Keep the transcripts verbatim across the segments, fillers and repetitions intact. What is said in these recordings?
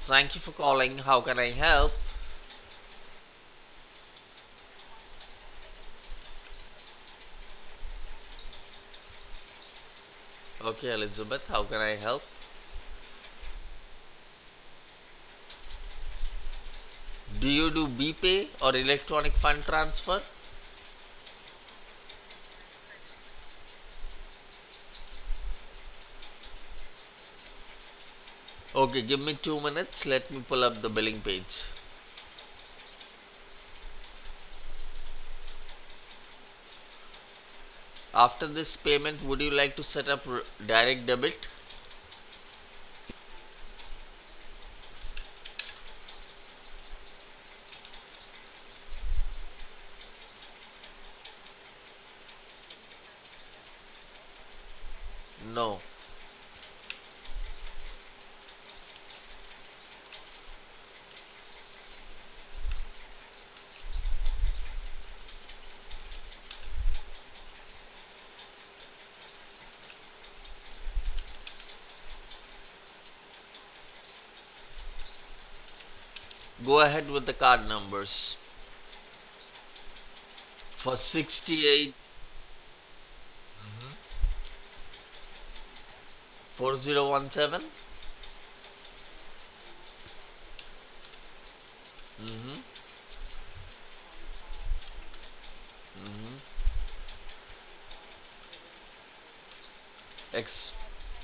Thank you for calling. How can I help? Okay, Elizabeth, how can I help? Do you do BPay or electronic fund transfer? Okay, give me two minutes. Let me pull up the billing page. After this payment, would you like to set up r- direct debit? No. Go ahead with the card numbers. For sixty-eight four zero one seven. Mm-hmm. Mm-hmm. Ex-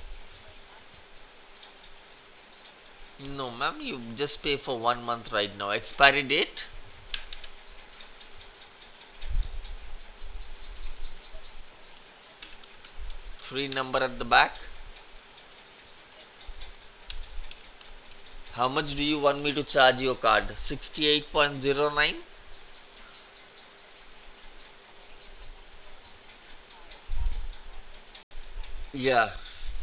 no, ma'am, you just pay for one month right now. Expiry date? Free number at the back. How much do you want me to charge your card? sixty-eight point zero nine? Yeah.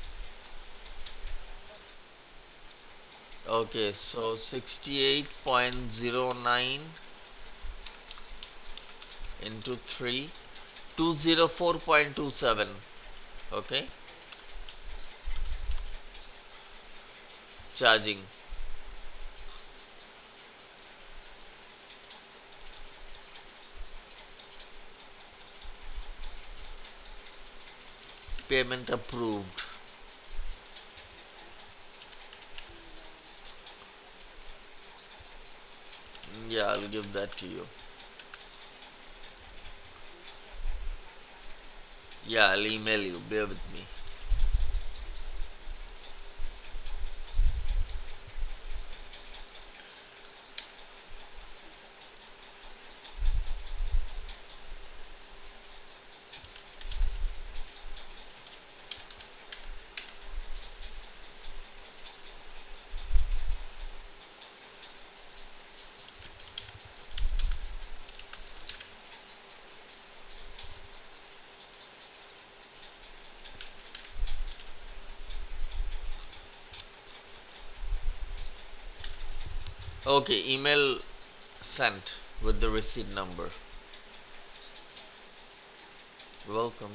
Okay, so sixty-eight point zero nine into three, two hundred four point two seven. Okay, charging. Payment approved. Yeah, I'll give that to you. Yeah, I'll email you. Bear with me. Okay, email sent with the receipt number. Welcome.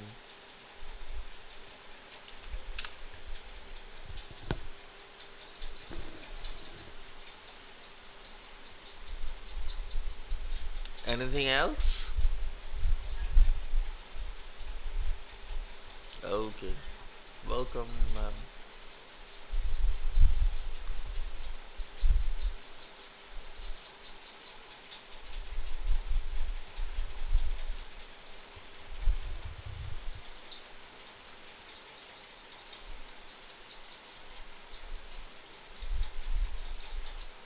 Anything else? Okay. Welcome, ma'am.